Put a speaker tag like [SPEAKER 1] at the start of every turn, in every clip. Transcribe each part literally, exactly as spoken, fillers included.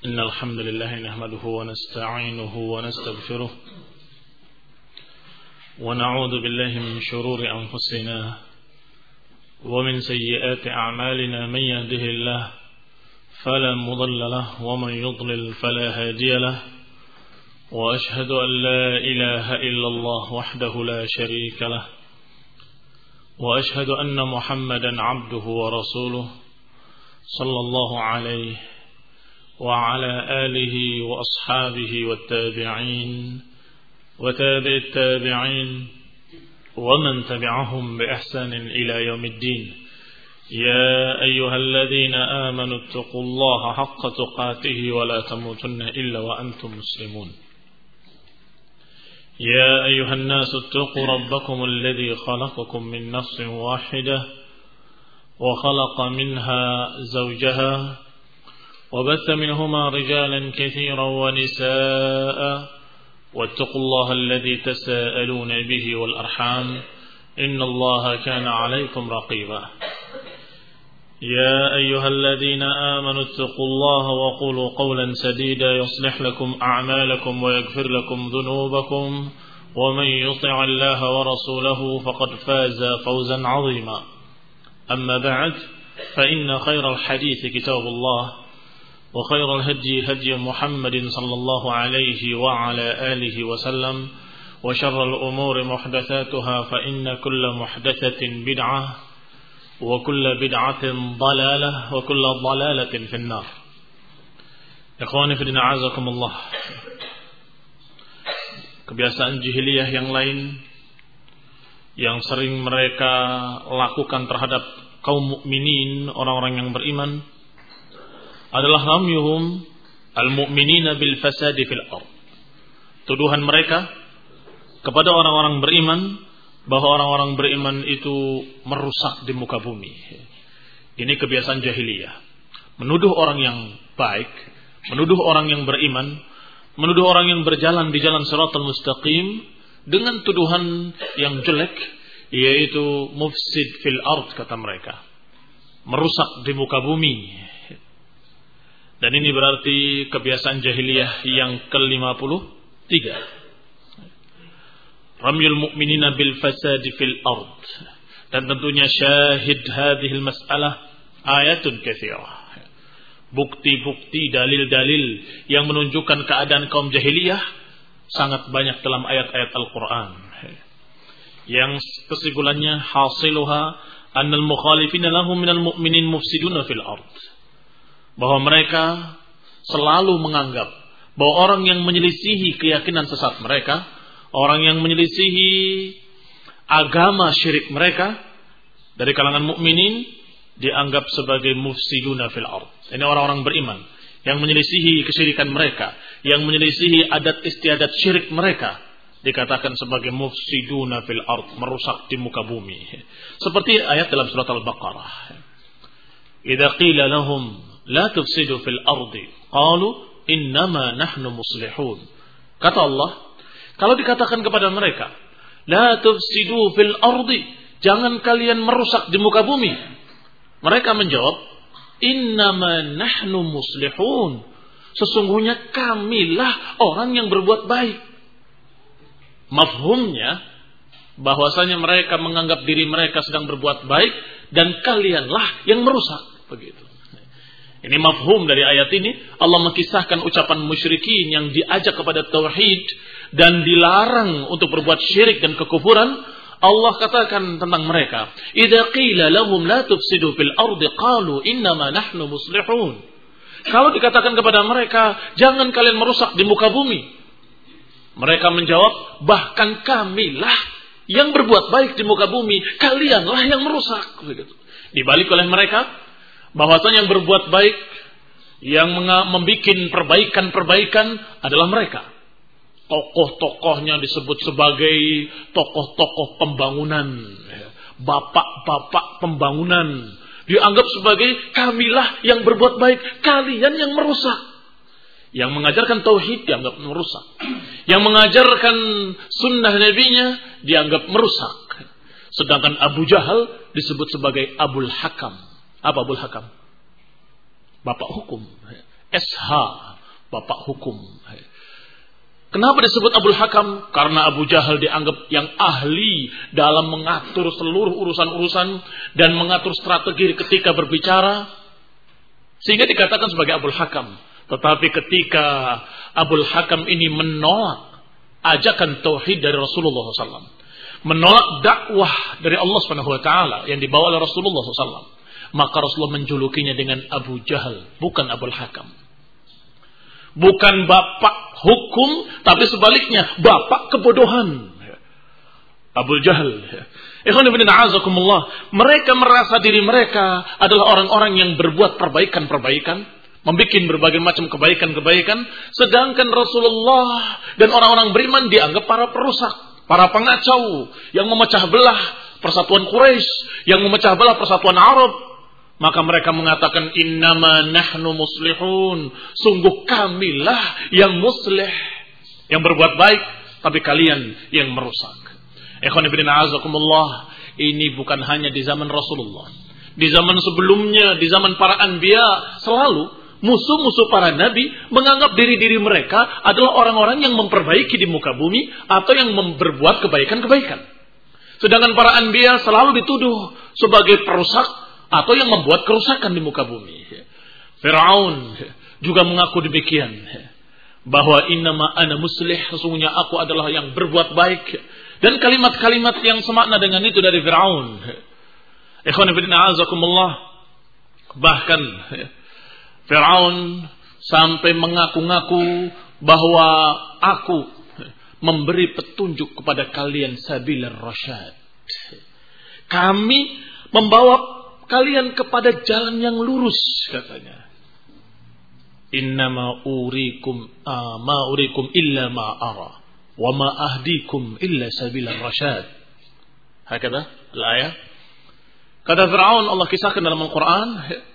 [SPEAKER 1] إن الحمد لله نحمده ونستعينه ونستغفره ونعوذ بالله من شرور أنفسنا ومن سيئات أعمالنا. من يهده الله فلا مضل له ومن يضلل فلا هادي له، وأشهد أن لا إله إلا الله وحده لا شريك له، وأشهد أن محمدا عبده ورسوله صلى الله عليه وعلى آله وأصحابه والتابعين وتابع التابعين ومن تبعهم بإحسان إلى يوم الدين. يا أيها الذين آمنوا اتقوا الله حق تقاته ولا تموتن إلا وأنتم مسلمون. يا أيها الناس اتقوا ربكم الذي خلقكم من نفس واحدة وخلق منها زوجها وبث منهما رجالا كثيرا ونساء، واتقوا الله الذي تساءلون به والأرحام إن الله كان عليكم رقيبا. يا أيها الذين آمنوا اتقوا الله وقولوا قولا سديدا يصلح لكم أعمالكم ويغفر لكم ذنوبكم، ومن يطع الله ورسوله فقد فاز فوزا عظيما. أما بعد، فإن خير الحديث كتاب الله، وخير الهدي هدي محمد صلى الله عليه وعلى آله وسلم، وشر الأمور محدثاتها فإن كل محدثة بدعة وكل بدعة ضلالة وكل ضلالة في النار. Ikhwani fi din a'azakumullah. Kebiasaan jahiliyah yang lain yang sering mereka lakukan terhadap kaum mukminin, orang-orang yang beriman, adalah ramyuhum al-mu'minina bil fasadi fil ard. Tuduhan mereka kepada orang-orang beriman bahwa orang-orang beriman itu merusak di muka bumi. Ini kebiasaan jahiliyah. Menuduh orang yang baik, menuduh orang yang beriman, menuduh orang yang berjalan di jalan shiratal mustaqim dengan tuduhan yang jelek, yaitu mufsid fil ard, kata mereka. Merusak di muka bumi. Dan ini berarti kebiasaan jahiliyah yang ke lima puluh tiga. Ramyul mu'minina bil fasadi fil ard. Dan tentunya syahid hadhil mas'alah ayatun katsirah. Bukti-bukti, dalil-dalil yang menunjukkan keadaan kaum jahiliyah sangat banyak dalam ayat-ayat Al-Quran. Yang kesimpulannya hasiluha annal mukhalifina lahum minal mu'minin mufsiduna fil ard. Bahwa mereka selalu menganggap bahwa orang yang menyelisihi keyakinan sesat mereka, orang yang menyelisihi agama syirik mereka dari kalangan mukminin, dianggap sebagai mufsiduna fil ard. Ini orang-orang beriman yang menyelisihi kesyirikan mereka, yang menyelisihi adat istiadat syirik mereka, dikatakan sebagai mufsiduna fil ard, merusak di muka bumi. Seperti ayat dalam surat Al-Baqarah. Idza qila lahum la tufsidu fil ardi qalu innama nahnu muslihun. Kata Allah, kalau dikatakan kepada mereka la tufsidu fil ardi, jangan kalian merusak di muka bumi, mereka menjawab innama nahnu muslihun, sesungguhnya kamilah orang yang berbuat baik. Mafhumnya bahwasanya mereka menganggap diri mereka sedang berbuat baik dan kalianlah yang merusak, begitu. Ini mafhum dari ayat ini. Allah mengisahkan ucapan musyrikin yang diajak kepada tauhid dan dilarang untuk berbuat syirik dan kekufuran. Allah katakan tentang mereka, idza qila lahum la tufsidu fil ardi qalu innama nahnu muslihun. Kalau dikatakan kepada mereka, jangan kalian merusak di muka bumi, mereka menjawab, bahkan kamilah yang berbuat baik di muka bumi, kalianlah yang merusak, begitu. Dibalik oleh mereka bahwasanya yang berbuat baik, yang membuat perbaikan-perbaikan adalah mereka. Tokoh-tokohnya disebut sebagai tokoh-tokoh pembangunan, bapak-bapak pembangunan, dianggap sebagai kamilah yang berbuat baik, kalian yang merusak. Yang mengajarkan tauhid dianggap merusak, yang mengajarkan sunnah nabinya dianggap merusak. Sedangkan Abu Jahal disebut sebagai Abul Hakam. Apa Abul Hakam? Bapak hukum. S H. bapak hukum. Kenapa disebut Abul Hakam? Karena Abu Jahal dianggap yang ahli dalam mengatur seluruh urusan-urusan dan mengatur strategi ketika berbicara, sehingga dikatakan sebagai Abul Hakam. Tetapi ketika Abul Hakam ini menolak ajakan tauhid dari Rasulullah shallallahu alaihi wasallam, menolak dakwah dari Allah subhanahu wa taala yang dibawa oleh Rasulullah shallallahu alaihi wasallam, maka Rasulullah menjulukinya dengan Abu Jahal, bukan Abul Hakam. Bukan bapak hukum, tapi sebaliknya bapak kebodohan. Abul Jahal. Ikhwan fillah a'azakumullah, mereka merasa diri mereka adalah orang-orang yang berbuat perbaikan-perbaikan, membuat berbagai macam kebaikan-kebaikan, sedangkan Rasulullah dan orang-orang beriman dianggap para perusak, para pengacau yang memecah belah persatuan Quraisy, yang memecah belah persatuan Arab. Maka mereka mengatakan innama nahnu muslihun, sungguh kamilah yang muslih, yang berbuat baik, tapi kalian yang merusak. Ikhwan fillah a'azakumullah, ini bukan hanya di zaman Rasulullah. Di zaman sebelumnya, di zaman para anbiya, selalu musuh-musuh para nabi menganggap diri-diri mereka adalah orang-orang yang memperbaiki di muka bumi atau yang berbuat kebaikan-kebaikan. Sedangkan para anbiya selalu dituduh sebagai perusak atau yang membuat kerusakan di muka bumi. Fir'aun juga mengaku demikian, bahwa innama ana muslih, sesungguhnya aku adalah yang berbuat baik. Dan kalimat-kalimat yang semakna dengan itu dari Fir'aun. Ikhwan fillah a'azakumullah, bahkan Fir'aun sampai mengaku-ngaku bahwa aku memberi petunjuk kepada kalian sabilar rasyad. Kami membawa kalian kepada jalan yang lurus, katanya. Innama urikum ah, ma urikum illa ma ara wa ma ahdikum illa sabilar rasyad. Hakada al-ayat. Kata Fir'aun, Allah kisahkan dalam Al-Quran,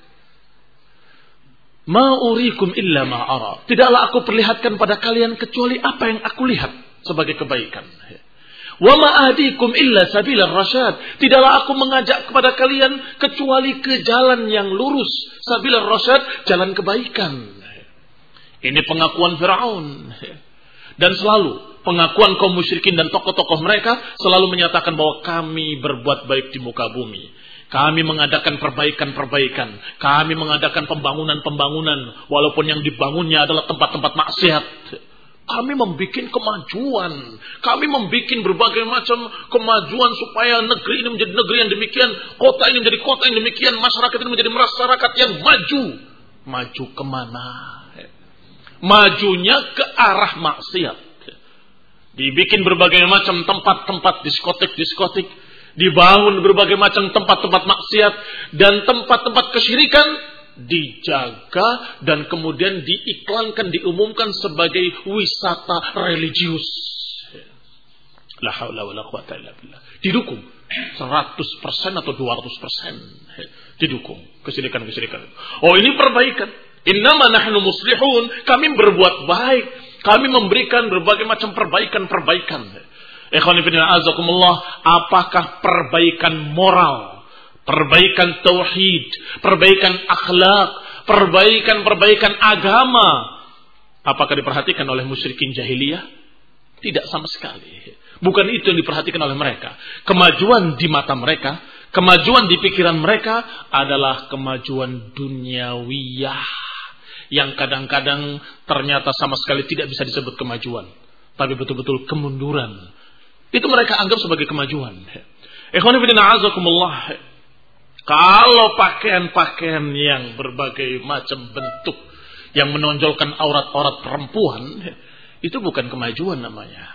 [SPEAKER 1] ma urikum illa ma ara. Tidaklah aku perlihatkan pada kalian kecuali apa yang aku lihat sebagai kebaikan. Wa ma ahdikum illa sabilar rasyad. Tidaklah aku mengajak kepada kalian kecuali ke jalan yang lurus, sabilar rasyad, jalan kebaikan. Ini pengakuan Fir'aun. Dan selalu pengakuan kaum musyrikin dan tokoh-tokoh mereka selalu menyatakan bahwa kami berbuat baik di muka bumi. Kami mengadakan perbaikan-perbaikan. Kami mengadakan pembangunan-pembangunan walaupun yang dibangunnya adalah tempat-tempat maksiat. Kami membuat kemajuan. Kami membuat berbagai macam kemajuan supaya negeri ini menjadi negeri yang demikian, kota ini menjadi kota yang demikian, masyarakat ini menjadi masyarakat yang maju. Maju kemana? Majunya ke arah maksiat. Dibikin berbagai macam tempat-tempat diskotik-diskotik, dibangun berbagai macam tempat-tempat maksiat dan tempat-tempat kesyirikan, dijaga dan kemudian diiklankan, diumumkan sebagai wisata religius. La haula wala quwata illa billah. Didukung seratus persen atau dua ratus persen didukung kesyirikan-kesyirikan. Oh, ini perbaikan. Innama nahnu muslihun, kami berbuat baik, kami memberikan berbagai macam perbaikan-perbaikan. Ikhwan fillah azakumullah, apakah perbaikan moral, perbaikan tauhid, perbaikan akhlak, perbaikan-perbaikan agama, apakah diperhatikan oleh musyrikin jahiliyah? Tidak sama sekali. Bukan itu yang diperhatikan oleh mereka. Kemajuan di mata mereka, kemajuan di pikiran mereka adalah kemajuan duniawiyah, yang kadang-kadang ternyata sama sekali tidak bisa disebut kemajuan, tapi betul-betul kemunduran. Itu mereka anggap sebagai kemajuan. Ikhwan fillah a'azakumullah, kalau pakaian-pakaian yang berbagai macam bentuk yang menonjolkan aurat-aurat perempuan, itu bukan kemajuan namanya.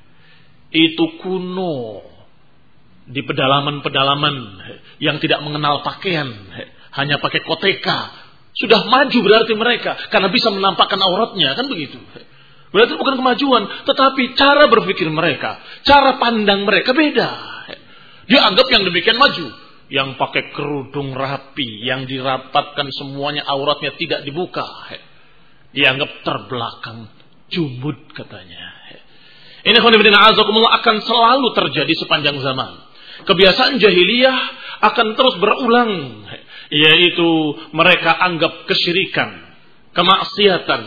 [SPEAKER 1] Itu kuno. Di pedalaman-pedalaman yang tidak mengenal pakaian, hanya pakai koteka, sudah maju berarti mereka, karena bisa menampakkan auratnya, kan begitu. Berarti bukan kemajuan, tetapi cara berpikir mereka, cara pandang mereka beda. Dia anggap yang demikian maju. Yang pakai kerudung rapi, yang dirapatkan semuanya auratnya tidak dibuka, dianggap terbelakang, jumud katanya. Ini akan selalu terjadi sepanjang zaman. Kebiasaan jahiliyah akan terus berulang, yaitu mereka anggap kesyirikan, kemaksiatan,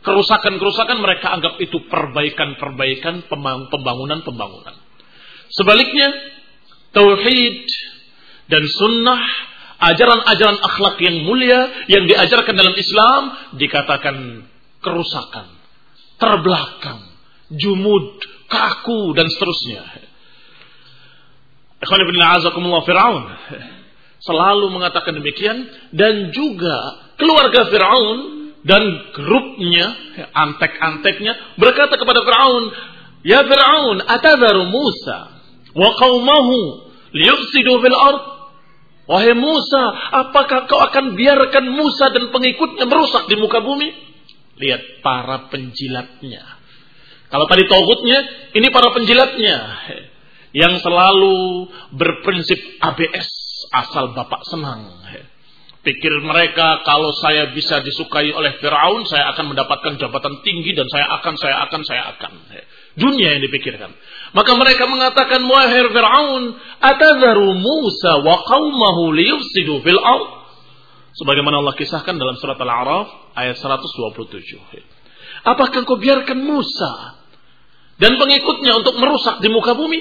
[SPEAKER 1] Kerusakan-kerusakan mereka anggap itu perbaikan-perbaikan, pembangunan-pembangunan. Sebaliknya, tauhid dan sunnah, ajaran-ajaran akhlak yang mulia yang diajarkan dalam Islam dikatakan kerusakan, terbelakang, jumud, kaku dan seterusnya. Ikhwan ibn a'azakumullah, Fir'aun selalu mengatakan demikian, dan juga keluarga Fir'aun dan grupnya, antek-anteknya berkata kepada Fir'aun, "Ya Fir'aun, atadharu Musa wa qaumahu liyufsidu fil ard?" Wahai Musa, apakah kau akan biarkan Musa dan pengikutnya merusak di muka bumi? Lihat para penjilatnya. Kalau tadi tauhidnya, ini para penjilatnya yang selalu berprinsip A B S, asal bapak senang. Pikir mereka, kalau saya bisa disukai oleh Fir'aun, saya akan mendapatkan jabatan tinggi dan saya akan, saya akan, saya akan. Dunia yang dipikirkan. Maka mereka mengatakan, wahai Fir'aun, atadharu Musa wa qaumahu liyufsidu fil ard. Sebagaimana Allah kisahkan dalam surat Al-A'raf ayat seratus dua puluh tujuh. Apakah kau biarkan Musa dan pengikutnya untuk merusak di muka bumi?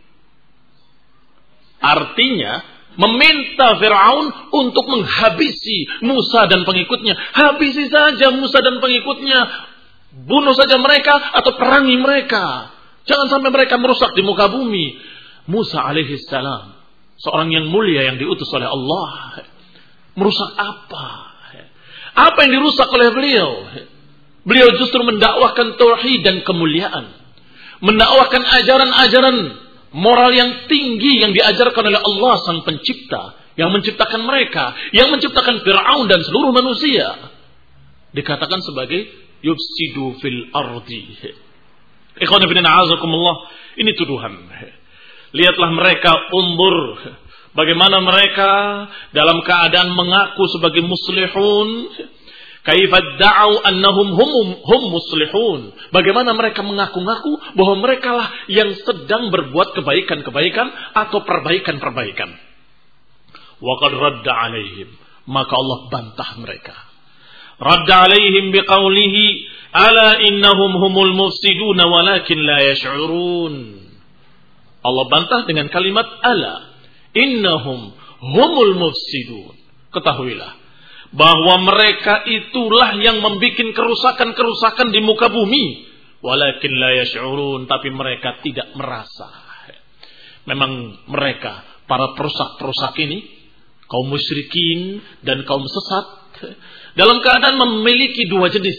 [SPEAKER 1] Artinya, meminta Fir'aun untuk menghabisi Musa dan pengikutnya. Habisi saja Musa dan pengikutnya. Bunuh saja mereka atau perangi mereka. Jangan sampai mereka merusak di muka bumi. Musa alaihi salam, seorang yang mulia yang diutus oleh Allah, merusak apa? Apa yang dirusak oleh beliau? Beliau justru mendakwahkan tauhid dan kemuliaan. Mendakwahkan ajaran-ajaran moral yang tinggi yang diajarkan oleh Allah sang pencipta, yang menciptakan mereka, yang menciptakan Fir'aun dan seluruh manusia. Dikatakan sebagai yufsidu fil ardi. Ikhwan fillah a'azakumullah, ini tuduhan. Lihatlah mereka, undur bagaimana mereka dalam keadaan mengaku sebagai muslihun. Kaifa da'u annahum hum hum muslihun. Bagaimana mereka mengaku-ngaku bahwa mereka lah yang sedang berbuat kebaikan-kebaikan atau perbaikan-perbaikan. Wa qad radda 'alaihim, maka Allah bantah mereka. Radda 'alaihim biqaulihi, ala innahum humul mufsidun walakin la yash'urun. Allah bantah dengan kalimat ala innahum humul mufsidun. Ketahuilah bahwa mereka itulah yang membuat kerusakan-kerusakan di muka bumi. Walakin la yash'urun, tapi mereka tidak merasa. Memang mereka, para perusak-perusak ini, kaum musyrikin dan kaum sesat, dalam keadaan memiliki dua jenis.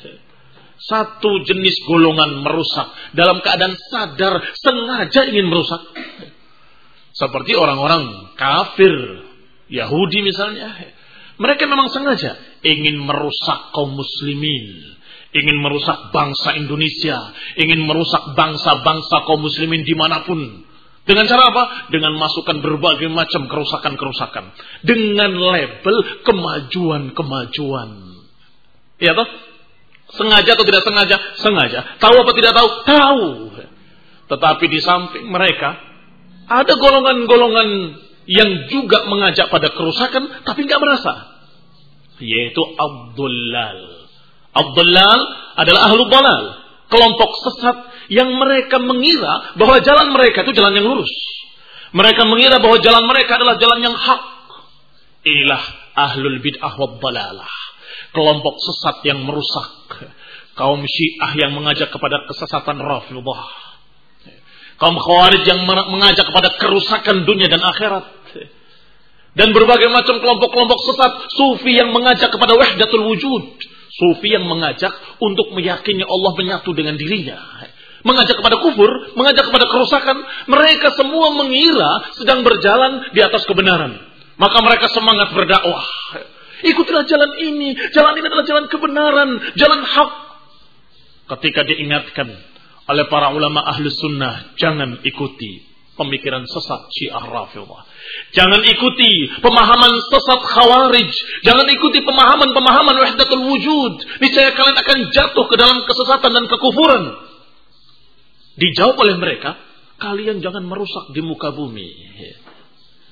[SPEAKER 1] Satu jenis golongan merusak dalam keadaan sadar, sengaja ingin merusak. Seperti orang-orang kafir, Yahudi misalnya. Mereka memang sengaja ingin merusak kaum muslimin, ingin merusak bangsa Indonesia, ingin merusak bangsa-bangsa kaum muslimin dimanapun. Dengan cara apa? Dengan masukkan berbagai macam kerusakan-kerusakan. Dengan label kemajuan-kemajuan. Ya toh? Sengaja atau tidak sengaja? Sengaja. Tahu apa tidak tahu? Tahu. Tetapi di samping mereka, ada golongan-golongan yang juga mengajak pada kerusakan, tapi nggak merasa. Yaitu Abdullal. Abdullal adalah ahlu dalal, kelompok sesat yang mereka mengira bahwa jalan mereka itu jalan yang lurus. Mereka mengira bahwa jalan mereka adalah jalan yang hak. Inilah ahlul bid'ah wad dalalah, kelompok sesat yang merusak. Kaum Syiah yang mengajak kepada kesesatan Rafidhah. Kaum Khawarij yang mengajak kepada kerusakan dunia dan akhirat. Dan berbagai macam kelompok-kelompok sesat. Sufi yang mengajak kepada wahdatul wujud. Sufi yang mengajak untuk meyakini Allah menyatu dengan dirinya. Mengajak kepada kufur, mengajak kepada kerusakan. Mereka semua mengira sedang berjalan di atas kebenaran. Maka mereka semangat berdakwah. Ikutilah jalan ini. Jalan ini adalah jalan kebenaran. Jalan hak. Ketika diingatkan oleh para ulama ahli sunnah, jangan ikuti pemikiran sesat Syiah Rafidhah. Jangan ikuti pemahaman sesat Khawarij. Jangan ikuti pemahaman-pemahaman wahdatul wujud. Niscaya kalian akan jatuh ke dalam kesesatan dan kekufuran. Dijawab oleh mereka, kalian jangan merusak di muka bumi.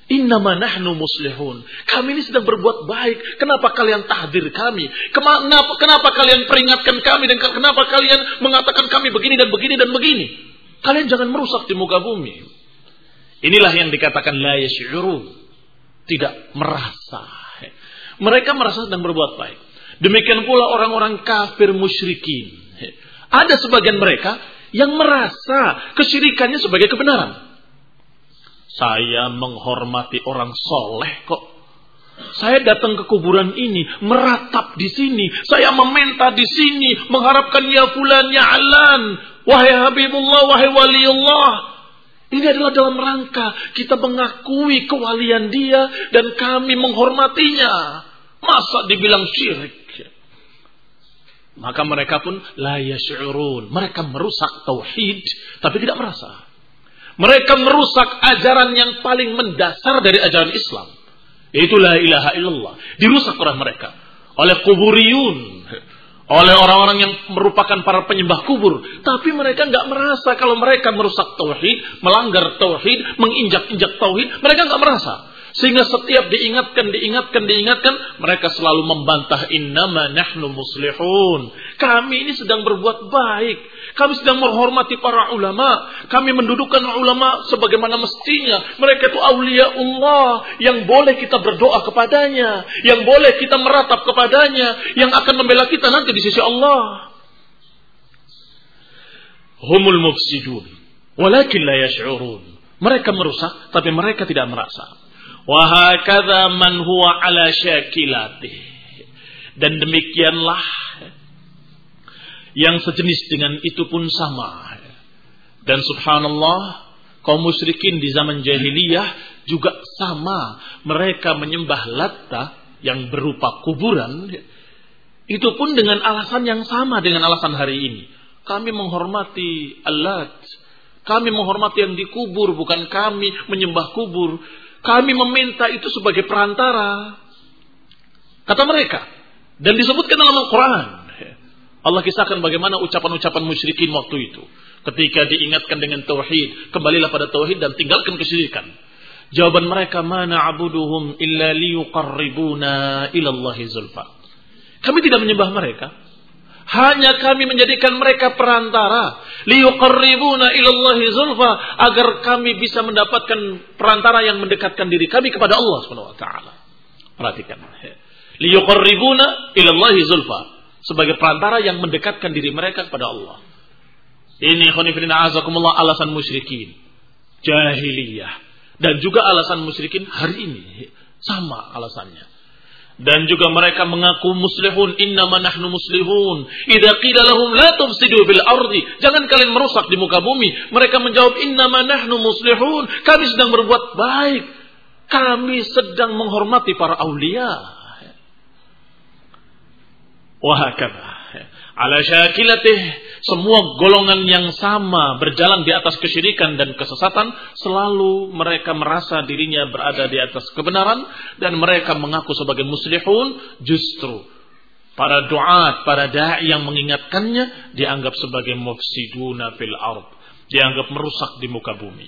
[SPEAKER 1] Innama nahnu muslihun. Kami ini sedang berbuat baik. Kenapa kalian tahdir kami? Kenapa, kenapa kalian peringatkan kami? Dan kenapa kalian mengatakan kami begini dan begini dan begini? Kalian jangan merusak di muka bumi. Inilah yang dikatakan la yash'urun. Tidak merasa. Mereka merasa sedang berbuat baik. Demikian pula orang-orang kafir musyrikin. Ada sebagian mereka yang merasa kesyirikannya sebagai kebenaran. Saya menghormati orang soleh kok. Saya datang ke kuburan ini, meratap di sini. Saya meminta di sini, mengharapkan ya fulan, ya alan. Wahai Habibullah, wahai waliullah. Ini adalah dalam rangka kita mengakui kewalian dia dan kami menghormatinya. Masa dibilang syirik? Maka mereka pun la yash'urun. Mereka merusak tauhid, tapi tidak merasa. Mereka merusak ajaran yang paling mendasar dari ajaran Islam. Yaitu la ilaha illallah. Dirusak oleh mereka. Oleh kuburiyun. Oleh orang-orang yang merupakan para penyembah kubur. Tapi mereka nggak merasa kalau mereka merusak tauhid, melanggar tauhid, menginjak-injak tauhid. Mereka nggak merasa. Sehingga setiap diingatkan, diingatkan, diingatkan, mereka selalu membantah, innama nahnu muslihun. Kami ini sedang berbuat baik. Kami sedang menghormati para ulama. Kami mendudukan ulama sebagaimana mestinya. Mereka itu awliya Allah yang boleh kita berdoa kepadanya, yang boleh kita meratap kepadanya, yang akan membela kita nanti di sisi Allah. Humul mufsidun, walakin la yash'urun. Mereka merusak, tapi mereka tidak merasa. Wa hakadha man huwa ala syakilatih. Dan demikianlah yang sejenis dengan itu pun sama. Dan subhanallah, kaum musyrikin di zaman jahiliyah juga sama. Mereka menyembah Latta yang berupa kuburan. Itu pun dengan alasan yang sama dengan alasan hari ini. Kami menghormati Al-Lat. Kami menghormati yang dikubur, bukan kami menyembah kubur. Kami meminta itu sebagai perantara. Kata mereka. Dan disebutkan dalam Al-Quran. Allah kisahkan bagaimana ucapan-ucapan musyrikin waktu itu. Ketika diingatkan dengan tauhid, kembalilah pada tauhid dan tinggalkan kesyirikan. Jawaban mereka, ma na'buduhum illa liyuqarribuna ilallahi zulfa. Kami tidak menyembah mereka. Hanya kami menjadikan mereka perantara. Liyuqarribuna ilallahi zulfa. Agar kami bisa mendapatkan perantara yang mendekatkan diri kami kepada Allah subhanahu wa taala. Perhatikan. Liyuqarribuna ilallahi zulfa. Sebagai perantara yang mendekatkan diri mereka kepada Allah. Ini khonifidin a'azakumullah alasan musyrikin jahiliyah. Dan juga alasan musyrikin hari ini. Sama alasannya. Dan juga mereka mengaku muslihun, innama nahnu muslihun. Idza qila lahum la tufsidu bil ardi, jangan kalian merusak di muka bumi. Mereka menjawab, innama nahnu muslihun, kami sedang berbuat baik. Kami sedang menghormati para aulia. Wa hakadha ala syakilatih, semua golongan yang sama berjalan di atas kesyirikan dan kesesatan, selalu mereka merasa dirinya berada di atas kebenaran dan mereka mengaku sebagai muslihun. Justru para duat, para da'i yang mengingatkannya dianggap sebagai mufsiduna fil ard, dianggap merusak di muka bumi.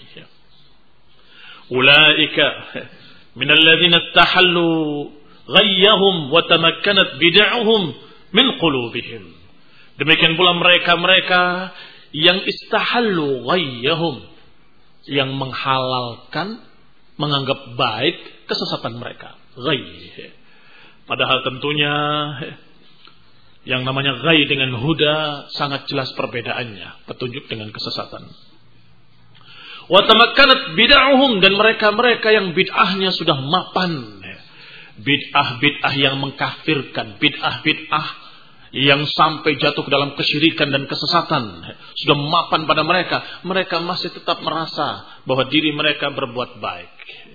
[SPEAKER 1] Ulaika minal ladzina istahallu ghayyahum wa tamakkanat bid'ahum min qulubihim. Demikian pula mereka-mereka yang istahallu ghayyahum, yang menghalalkan, menganggap baik kesesatan mereka. Ghayy. Padahal tentunya yang namanya ghayy dengan huda sangat jelas perbedaannya, petunjuk dengan kesesatan. Wa tamakkanat bid'ahum, dan mereka-mereka yang bid'ahnya sudah mapan. Bid'ah-bid'ah yang mengkafirkan, bid'ah-bid'ah yang sampai jatuh ke dalam kesyirikan dan kesesatan, sudah mapan pada mereka. Mereka masih tetap merasa bahwa diri mereka berbuat baik.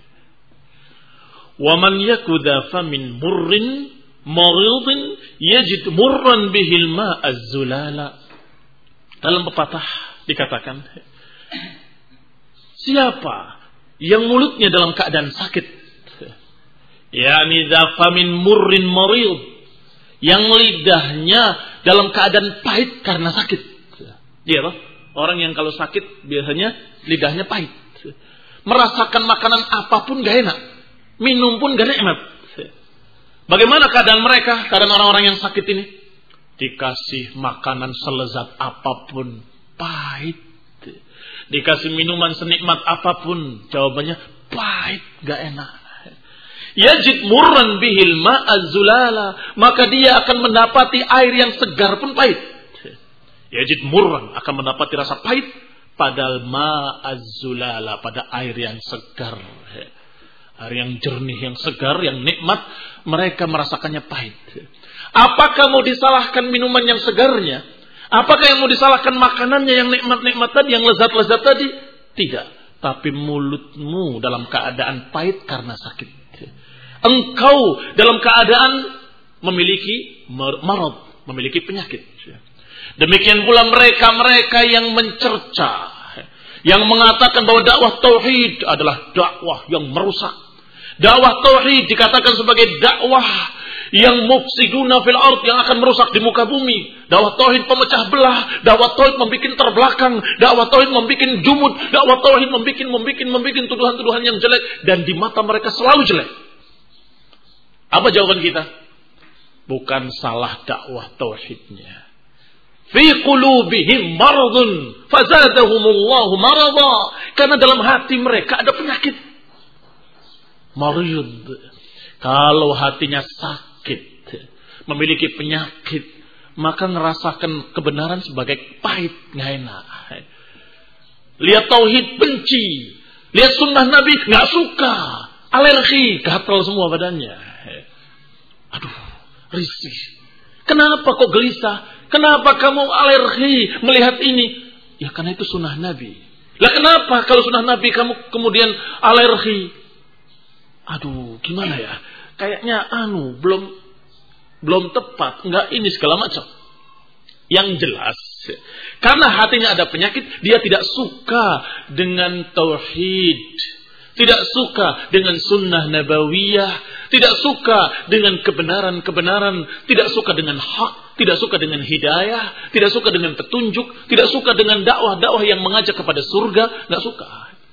[SPEAKER 1] Wa man yakuda famin murrin maghidin yajid murran bihil ma'az zulala. Dalam pepatah dikatakan, siapa yang mulutnya dalam keadaan sakit, yakni famin murrin marid, yang lidahnya dalam keadaan pahit karena sakit. Iya, orang yang kalau sakit biasanya lidahnya pahit. Merasakan makanan apapun gak enak. Minum pun gak nikmat. Bagaimana keadaan mereka? Keadaan orang-orang yang sakit ini? Dikasih makanan selezat apapun, pahit. Dikasih minuman senikmat apapun, jawabannya pahit, gak enak. Yajid murran bihil ma'azzulala, maka dia akan mendapati air yang segar pun pahit. Yajid murran, akan mendapati rasa pahit, padahal ma'azzulala, pada air yang segar. Air yang jernih, yang segar, yang nikmat, mereka merasakannya pahit. Apakah mau disalahkan minuman yang segarnya? Apakah yang mau disalahkan makanannya yang nikmat-nikmat tadi, yang lezat-lezat tadi? Tidak. Tapi mulutmu dalam keadaan pahit karena sakit. Engkau dalam keadaan memiliki marad, memiliki penyakit. Demikian pula mereka-mereka yang mencerca, yang mengatakan bahwa dakwah tauhid adalah dakwah yang merusak. Dakwah tauhid dikatakan sebagai dakwah yang mufsiduna fil ard, yang akan merusak di muka bumi. Dakwah tauhid pemecah belah, dakwah tauhid membikin terbelakang, dakwah tauhid membikin jumud, dakwah tauhid membikin membikin membikin tuduhan-tuduhan yang jelek, dan di mata mereka selalu jelek. Apa jawaban kita? Bukan salah dakwah tauhidnya. Fi qulubihim maradun fazadahumullahu marada, karena dalam hati mereka ada penyakit. Marid. Kalau hatinya sakit, memiliki penyakit, maka ngerasakan kebenaran sebagai pahit, nggak enak. Lihat tauhid benci, lihat sunnah Nabi nggak suka, alergi, gatal semua badannya. Aduh, risih. Kenapa kok gelisah? Kenapa kamu alergi melihat ini? Ya karena itu sunnah Nabi. Lah kenapa kalau sunnah Nabi kamu kemudian alergi? Aduh, gimana ya? Kayaknya anu belum belum tepat, enggak ini segala macam. Yang jelas, karena hatinya ada penyakit, dia tidak suka dengan tauhid, tidak suka dengan sunnah nabawiyah, tidak suka dengan kebenaran-kebenaran, tidak suka dengan hak, tidak suka dengan hidayah, tidak suka dengan petunjuk, tidak suka dengan dakwah-dakwah yang mengajak kepada surga, enggak suka.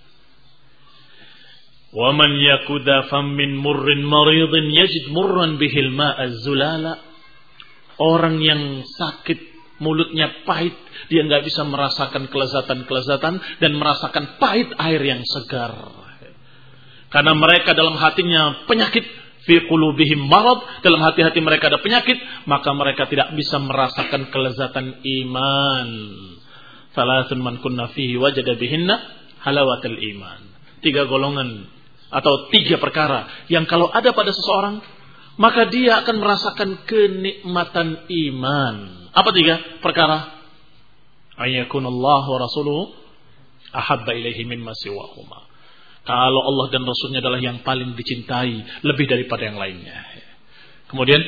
[SPEAKER 1] Wa man yakuda fam min murrin maridin yajid murran bihil ma'az zulala. Orang yang sakit, mulutnya pahit, dia enggak bisa merasakan kelezatan-kelezatan dan merasakan pahit air yang segar. Karena mereka dalam hatinya penyakit, fi qulubihim marad, dalam hati-hati mereka ada penyakit, maka mereka tidak bisa merasakan kelezatan iman. Salasun man kunna fihi wajada bihinna halawatul iman. Tiga golongan atau tiga perkara yang kalau ada pada seseorang, maka dia akan merasakan kenikmatan iman. Apa tiga perkara? Ayyakunallahu wa rasuluhu ahabba ilaihi mimma siwahuma. Kalau Allah dan Rasulnya adalah yang paling dicintai lebih daripada yang lainnya. Kemudian,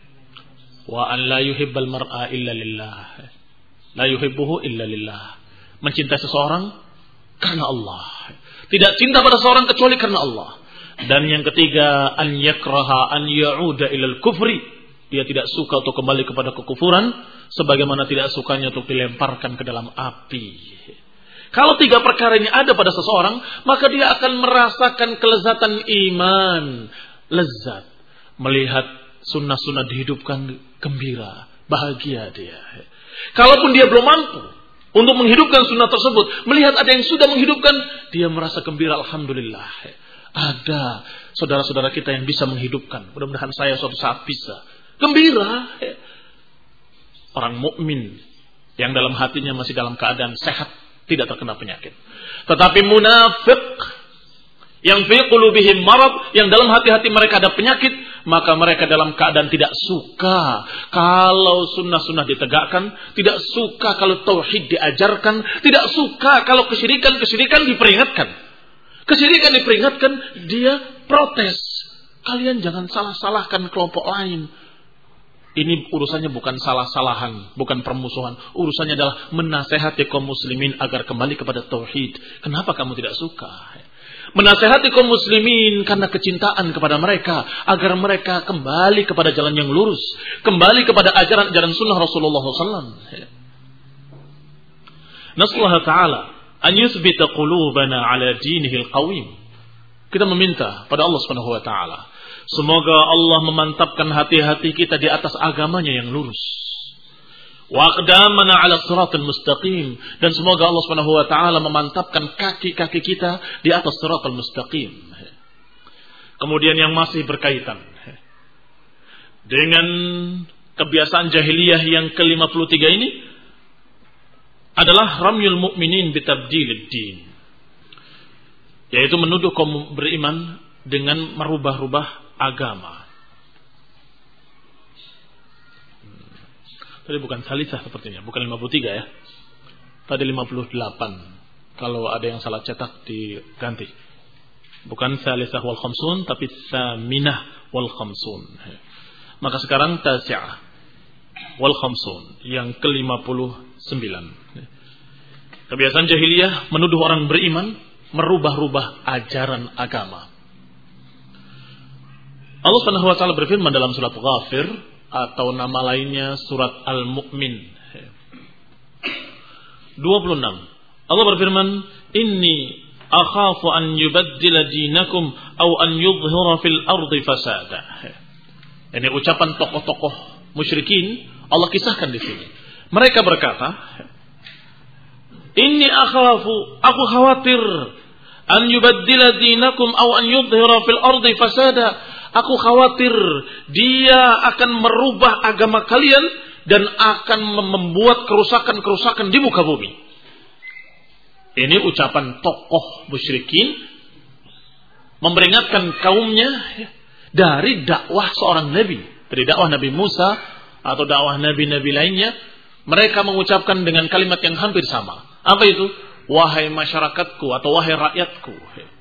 [SPEAKER 1] wa an la yuhibbal mar'a illa lillah. La yuhibbuhu illa lillah. Mencintai seseorang karena Allah. Tidak cinta pada seorang kecuali karena Allah. Dan yang ketiga, an yakraha an ya'uda ilal kufri. Dia tidak suka untuk kembali kepada kekufuran, sebagaimana tidak sukanya untuk dilemparkan ke dalam api. Kalau tiga perkara ini ada pada seseorang, maka dia akan merasakan kelezatan iman. Lezat. Melihat sunnah-sunnah dihidupkan, gembira, bahagia dia. Kalaupun dia belum mampu untuk menghidupkan sunnah tersebut, melihat ada yang sudah menghidupkan, dia merasa gembira, alhamdulillah. Ada saudara-saudara kita yang bisa menghidupkan. Mudah-mudahan saya suatu saat bisa. Gembira. Orang mukmin yang dalam hatinya masih dalam keadaan sehat, tidak terkena penyakit. Tetapi munafik yang fi qulubihim marad, yang dalam hati-hati mereka ada penyakit, maka mereka dalam keadaan tidak suka kalau sunnah-sunnah ditegakkan, tidak suka kalau tauhid diajarkan, tidak suka kalau kesyirikan-kesyirikan diperingatkan. Kesyirikan diperingatkan, dia protes. Kalian jangan salah-salahkan kelompok lain. Ini urusannya bukan salah-salahan, bukan permusuhan. Urusannya adalah menasehati kaum muslimin agar kembali kepada tauhid. Kenapa kamu tidak suka? Menasehati kaum muslimin karena kecintaan kepada mereka, agar mereka kembali kepada jalan yang lurus, kembali kepada ajaran-ajaran sunnah Rasulullah sallallahu alaihi wasallam. Nasallahu ta'ala an yuthbita qulubana ala dinihil qawim. Kita meminta pada Allah Subhanahu wa taala, semoga Allah memantapkan hati-hati kita di atas agamanya yang lurus. Wa aqdamana ala siratal mustaqim, dan semoga Allah Subhanahu wa taala memantapkan kaki-kaki kita di atas siratal mustaqim. Kemudian yang masih berkaitan dengan kebiasaan jahiliyah yang ke lima puluh tiga ini adalah ramyul mu'minin bitabdilid din, yaitu menuduh kaum beriman dengan merubah-rubah agama. Tadi bukan salisah sepertinya, bukan lima puluh tiga ya. Tadi lima puluh delapan. Kalau ada yang salah cetak diganti. Bukan salisah wal khamsun, tapi saminah wal khamsun. Maka sekarang tasi'ah wal khamsun, yang ke lima puluh sembilan. Kebiasaan jahiliyah menuduh orang beriman merubah-rubah ajaran agama. Allah Subhanahu wa taala berfirman dalam surat Ghafir, atau nama lainnya surat Al-Mu'min dua puluh enam. Allah berfirman, "Inni akhafu an yubaddila dinakum aw an yudhhira fil ardi fasada." Ini ucapan tokoh-tokoh musyrikin Allah kisahkan di sini. Mereka berkata, "Inni akhafu, aku khawatir an yubaddila dinakum aw an yudhhira fil ardi fasada." Aku khawatir dia akan merubah agama kalian dan akan membuat kerusakan-kerusakan di muka bumi. Ini ucapan tokoh musyrikin memperingatkan kaumnya dari dakwah seorang nabi, dari dakwah Nabi Musa atau dakwah nabi-nabi lainnya. Mereka mengucapkan dengan kalimat yang hampir sama. Apa itu? Wahai masyarakatku atau wahai rakyatku,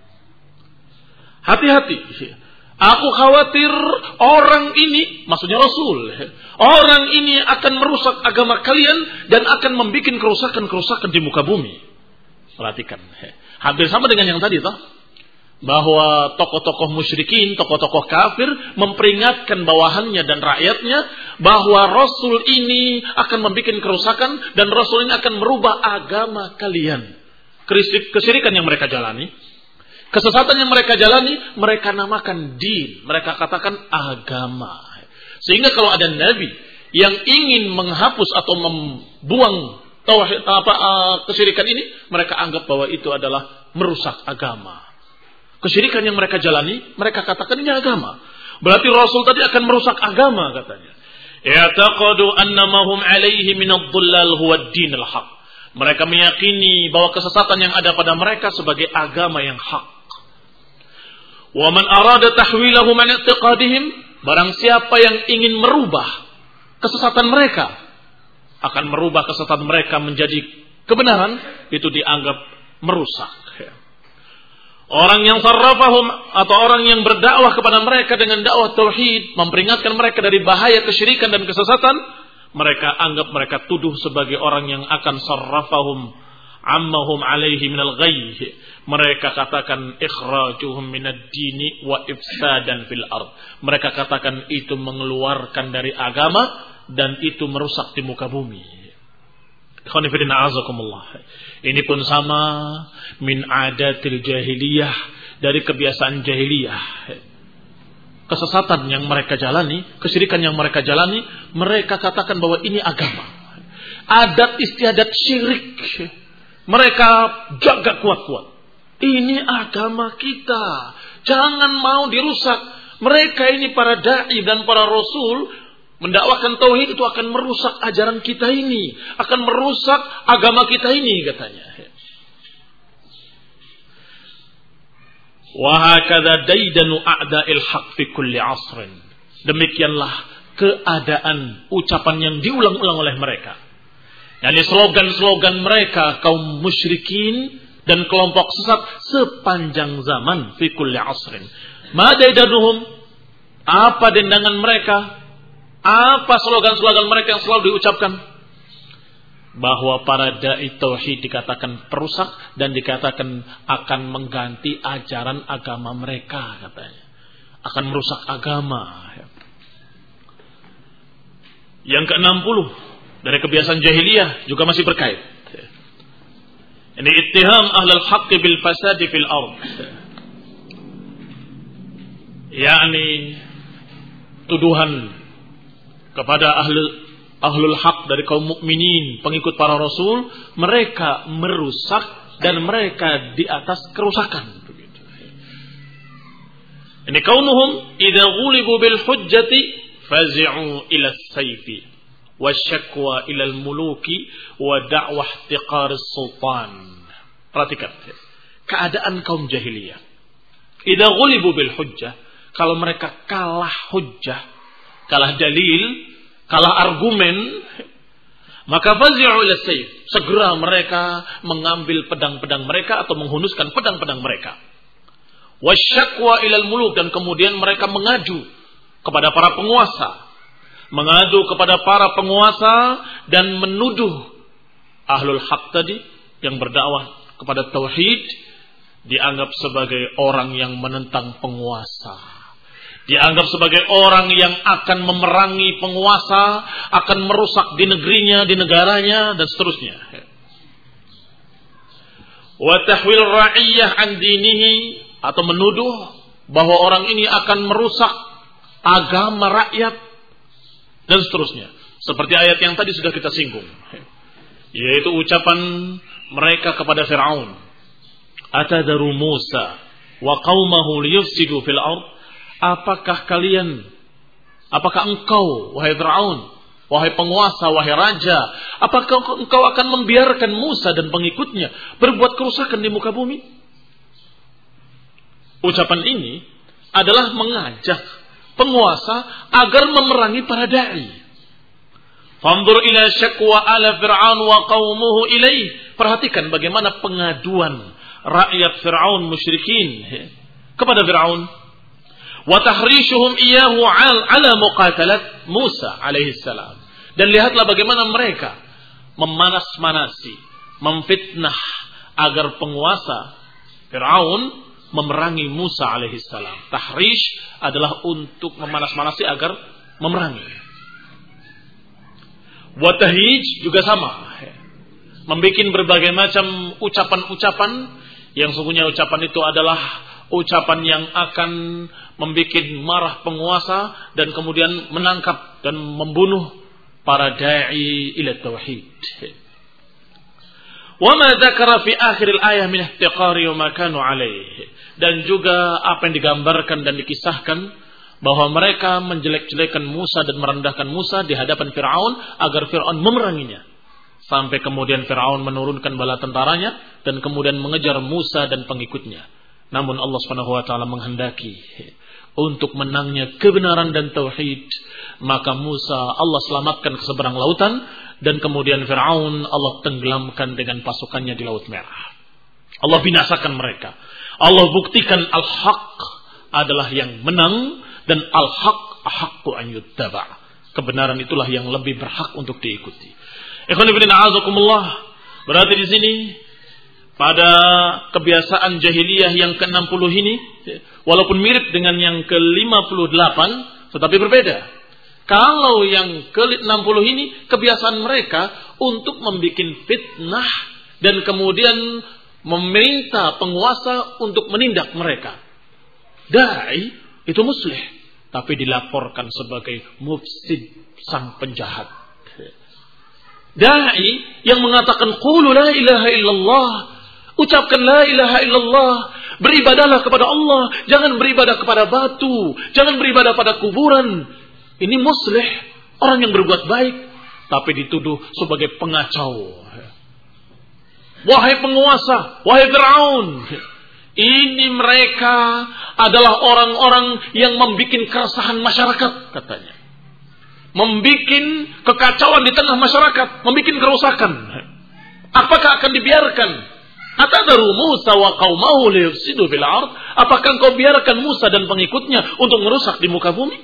[SPEAKER 1] hati-hati. Aku khawatir orang ini, maksudnya Rasul, orang ini akan merusak agama kalian dan akan membuat kerusakan-kerusakan di muka bumi. Perhatikan, hampir sama dengan yang tadi, toh, bahwa tokoh-tokoh musyrikin, tokoh-tokoh kafir memperingatkan bawahannya dan rakyatnya bahwa Rasul ini akan membuat kerusakan dan Rasul ini akan merubah agama kalian. Kesyirikan yang mereka jalani, kesesatan yang mereka jalani, mereka namakan din, mereka katakan agama. Sehingga kalau ada nabi yang ingin menghapus atau membuang tauhid apa uh, kesyirikan ini, mereka anggap bahwa itu adalah merusak agama. Kesyirikan yang mereka jalani, mereka katakan ini agama. Berarti Rasul tadi akan merusak agama, katanya. Ya'taqadu annamahum alaihi minadh-dhullal huwa ad-dinul haq. Mereka meyakini bahwa kesesatan yang ada pada mereka sebagai agama yang hak. Wa man arada tahwilahu man i'tiqadihim, barang siapa yang ingin merubah kesesatan mereka, akan merubah kesesatan mereka menjadi kebenaran, itu dianggap merusak. Orang yang sarrafahum, atau orang yang berdakwah kepada mereka dengan dakwah tauhid, memperingatkan mereka dari bahaya kesyirikan dan kesesatan, mereka anggap, mereka tuduh sebagai orang yang akan sarrafahum ammahum alaihi minal ghayy. Mereka katakan ikhrajuhum minad dini wa ifsadan fil ard. Mereka katakan itu mengeluarkan dari agama dan itu merusak di muka bumi. Khonifidina azakumullah. Ini pun sama min adatil jahiliyah, dari kebiasaan jahiliyah. Kesesatan yang mereka jalani, kesyirikan yang mereka jalani, mereka katakan bahwa ini agama. Adat istiadat syirik mereka jaga kuat-kuat. Ini agama kita, jangan mau dirusak. Mereka ini para da'i dan para rasul mendakwakan tauhid itu akan merusak ajaran kita ini, akan merusak agama kita ini, katanya. Wa hakadha daidanu a'da'il haq fi kulli 'asrin. Demikianlah keadaan ucapan yang diulang-ulang oleh mereka. Yani slogan-slogan mereka kaum musyrikin dan kelompok sesat sepanjang zaman, fi kulli 'asrin. Ma daidanuhum, apa dendangan mereka? Apa slogan-slogan mereka yang selalu diucapkan? Bahwa para dai tauhid dikatakan perusak dan dikatakan akan mengganti ajaran agama mereka, katanya. Akan merusak agama. Yang ke enam puluh dari kebiasaan jahiliyah juga masih berkait. Ini ittiham ahlul haqqi bil fasadi fil ard. yakni tuduhan kepada ahlul ahlul haq dari kaum mukminin, pengikut para rasul, mereka merusak dan mereka di atas kerusakan. Begitu. Ini kaunuhum idza ghulibu bil hujjati fazi'u ila as-sayfi wasyakwa ila al-muluki wa da'wah ihtiqar as-sultan. Perhatikan keadaan kaum jahiliyah. Idza ghulibu bil hujjah, kalau mereka kalah hujjah, kalah dalil, kalah argumen, maka fazi'u ila sayf, segera mereka mengambil pedang-pedang mereka atau menghunuskan pedang-pedang mereka. Wasyakwa ilal muluk, dan kemudian mereka mengaju kepada para penguasa, mengadu kepada para penguasa dan menuduh ahlul haq tadi yang berdakwah kepada tauhid dianggap sebagai orang yang menentang penguasa, dianggap sebagai orang yang akan memerangi penguasa, akan merusak di negerinya, di negaranya, dan seterusnya. Wa tahwil ra'iyah an dinihi, atau menuduh bahwa orang ini akan merusak agama rakyat, dan seterusnya. Seperti ayat yang tadi sudah kita singgung, yaitu ucapan mereka kepada Fir'aun, atadaru Musa wa qaumahu liyufsidu fil ard. Apakah kalian, apakah engkau, wahai Fir'aun, wahai penguasa, wahai raja, apakah engkau akan membiarkan Musa dan pengikutnya berbuat kerusakan di muka bumi? Ucapan ini adalah mengajak penguasa agar memerangi para da'i. Fanzur ila syakwa ala Fir'aun wa qaumuhu ilaih. Perhatikan bagaimana pengaduan rakyat Fir'aun musyrikin kepada Fir'aun. Wa tahrishuhum iyyahu ala muqatalat Musa alaihi salam. Dan lihatlah bagaimana mereka memanas-manasi, memfitnah agar penguasa Fir'aun memerangi Musa alaihi salam. Tahrish adalah untuk memanas-manasi agar memerangi. Wa tahrij juga sama. Membikin berbagai macam ucapan-ucapan yang sungguhnya ucapan itu adalah ucapan yang akan membikin marah penguasa dan kemudian menangkap dan membunuh para da'i ila tauhid. Wa ma dzakara fi akhir al-ayah min ihtiqari wa ma kanu alaihi. Dan juga apa yang digambarkan dan dikisahkan bahwa mereka menjelek-jelekan Musa dan merendahkan Musa di hadapan Fir'aun agar Fir'aun memeranginya. Sampai kemudian Fir'aun menurunkan bala tentaranya dan kemudian mengejar Musa dan pengikutnya. Namun Allah Subhanahu wa taala menghendaki untuk menangnya kebenaran dan tauhid, maka Musa Allah selamatkan ke seberang lautan dan kemudian Fir'aun Allah tenggelamkan dengan pasukannya di Laut Merah. Allah binasakan mereka. Allah buktikan al-haq adalah yang menang dan al-haq ahaqqu an yuttaba'. Kebenaran itulah yang lebih berhak untuk diikuti. Ikhwan fillah a'azakumullah. Berarti di sini pada kebiasaan jahiliyah yang ke enam puluh ini, walaupun mirip dengan yang ke lima puluh delapan, tetapi berbeda. Kalau yang ke enam puluh ini, kebiasaan mereka untuk membuat fitnah dan kemudian meminta penguasa untuk menindak mereka. Da'i itu muslih, tapi dilaporkan sebagai mufsid, sang penjahat. Da'i yang mengatakan qulu la ilaha illallah, ucapkan la ilaha illallah, beribadahlah kepada Allah, jangan beribadah kepada batu, jangan beribadah pada kuburan. Ini muslih, orang yang berbuat baik, tapi dituduh sebagai pengacau. Wahai penguasa, wahai Fir'aun, ini mereka adalah orang-orang yang membuat keresahan masyarakat, katanya. Membuat kekacauan di tengah masyarakat, membuat kerusakan. Apakah akan dibiarkan? Atadaru Musa wa qaumahu liyufsidu fil ard? Apakah engkau biarkan Musa dan pengikutnya untuk merusak di muka bumi?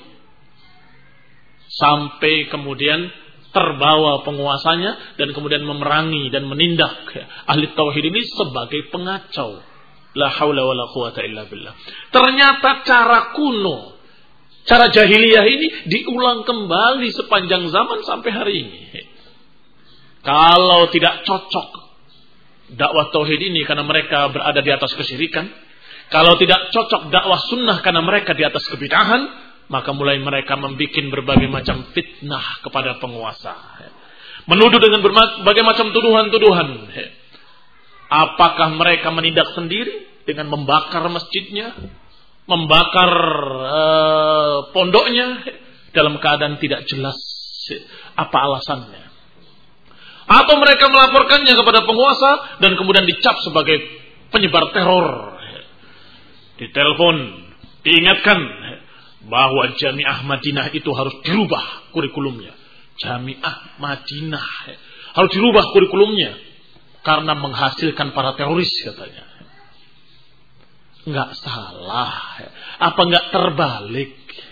[SPEAKER 1] Sampai kemudian terbawa penguasanya dan kemudian memerangi dan menindak ahli tauhid ini sebagai pengacau. La haula wala quwata illa billah. Ternyata cara kuno, cara jahiliyah ini diulang kembali sepanjang zaman sampai hari ini. Kalau tidak cocok dakwah tauhid ini karena mereka berada di atas kesyirikan. Kalau tidak cocok dakwah sunnah karena mereka di atas kebid'ahan, maka mulai mereka membuat berbagai macam fitnah kepada penguasa. Menuduh dengan berbagai macam tuduhan-tuduhan. Apakah mereka menindak sendiri dengan membakar masjidnya, membakar uh, pondoknya dalam keadaan tidak jelas apa alasannya? Atau mereka melaporkannya kepada penguasa dan kemudian dicap sebagai penyebar teror. Ditelepon, diingatkan bahwa Jami'ah Madinah itu harus dirubah kurikulumnya. Jami'ah Madinah harus dirubah kurikulumnya karena menghasilkan para teroris katanya. Enggak salah. Apa enggak terbalik?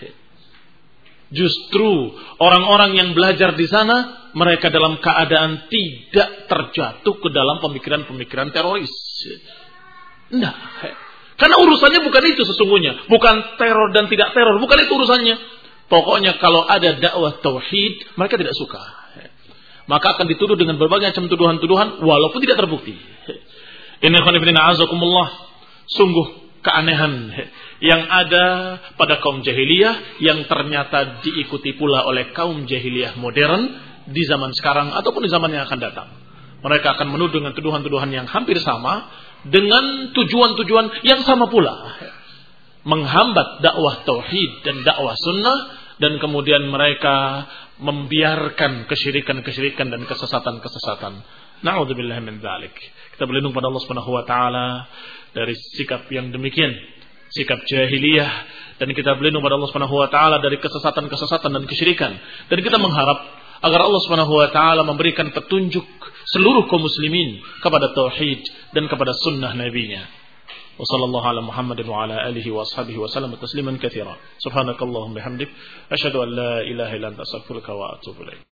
[SPEAKER 1] Justru orang-orang yang belajar di sana, mereka dalam keadaan tidak terjatuh ke dalam pemikiran-pemikiran teroris. Enggak. Karena urusannya bukan itu sesungguhnya. Bukan teror dan tidak teror. Bukan itu urusannya. Pokoknya kalau ada dakwah tauhid, mereka tidak suka. Maka akan dituduh dengan berbagai macam tuduhan-tuduhan walaupun tidak terbukti. Inna khonifidina azakumullah. Sungguh keanehan yang ada pada kaum jahiliyah yang ternyata diikuti pula oleh kaum jahiliyah modern di zaman sekarang ataupun di zaman yang akan datang. Mereka akan menuduh dengan tuduhan-tuduhan yang hampir sama dengan tujuan-tujuan yang sama pula. Menghambat dakwah tauhid dan dakwah sunnah dan kemudian mereka membiarkan kesyirikan-kesyirikan dan kesesatan-kesesatan. Na'udzubillah min dzalik. Kita berlindung pada Allah Subhanahu wa taala dari sikap yang demikian, sikap jahiliyah, dan kita berlindung pada Allah Subhanahu wa taala dari kesesatan-kesesatan dan kesyirikan. Dan kita mengharap agar Allah Subhanahu wa taala memberikan petunjuk seluruh kaum muslimin kepada tauhid dan kepada sunnah nabinya. Wa sallallahu ala Muhammadin wa ala alihi wa ashabihi wa sallam tasliman katsira. Subhanakallahumma bihamdik asyhadu an la ilaha illa anta astaghfiruka wa atubu ilaik.